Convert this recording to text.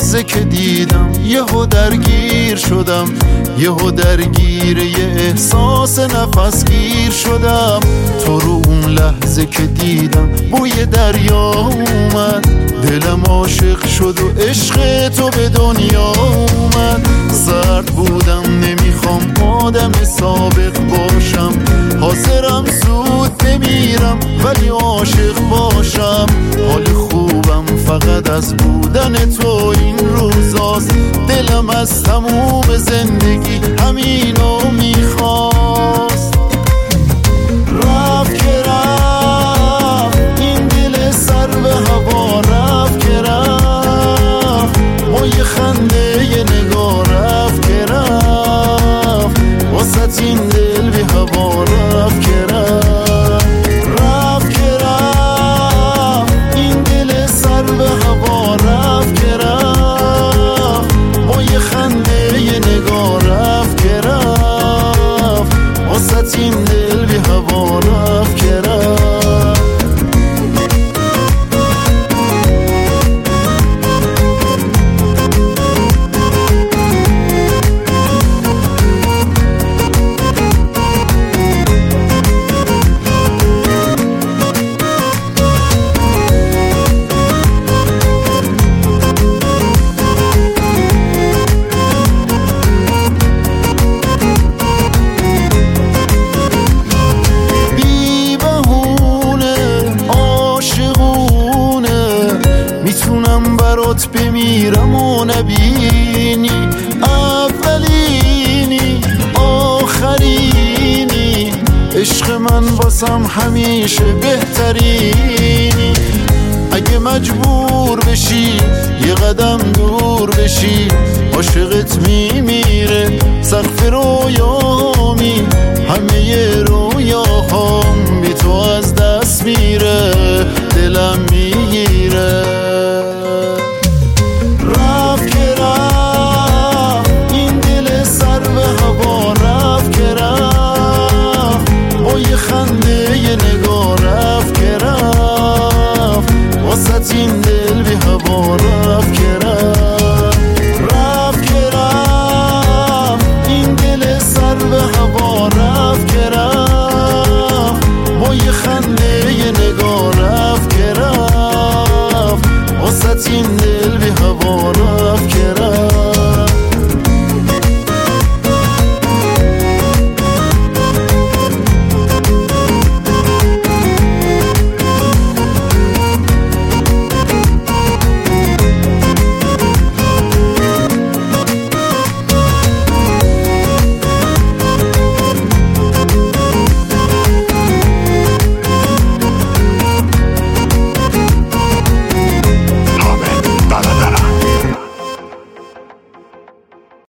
لحظه که دیدم یهو درگیر شدم، یهو درگیر یه احساس نفسگیر شدم. تو رو اون لحظه که دیدم بوی دریا اومد، دلم عاشق شد و عشق تو به دنیا اومد. سرد بودم نمیخوام آدم سابق باشم، حاضرم زود بمیرم ولی عاشق باشم. حال خوبم فقط از بودن تو این روزاست، دلم از تموم زندگی همینو میخواست. رفت که رفت این دل سر به هوا، رفت که رفت با یه خنده یه نگاه، رفت که رفت واسه این دل بی هوا، رفت که رفت. رفت که رفت این دل سر به هوا، رفت که رفت با یه خنده یه نگاه، رفت که رفت واسه این دل بی هوا، رفت که رفت. میتونم برات بمیرم و نبینی، اولینی آخرینی، عشق من واسم همیشه بهترینی. اگه مجبور بشی یه قدم دور بشی، عاشقت میمیره سقف رویامی، همه رویاهام بی تو از دست میره، دلم میگیره. رفت که رفت این دل سر به هوا، رفت که رفت با یه خنده